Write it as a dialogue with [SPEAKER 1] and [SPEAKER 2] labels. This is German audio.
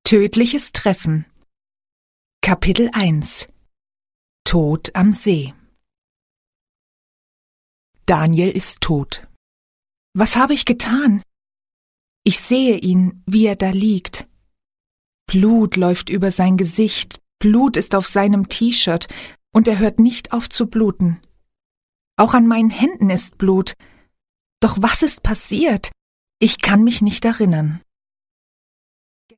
[SPEAKER 1] Tödliches Treffen. Kapitel 1. Tod am See. Daniel ist tot. Was habe ich getan? Ich sehe ihn, wie er da liegt. Blut läuft über sein Gesicht, Blut ist auf seinem T-Shirt, und er hört nicht auf zu bluten. Auch an meinen Händen ist Blut. Doch was ist passiert? Ich kann mich nicht erinnern.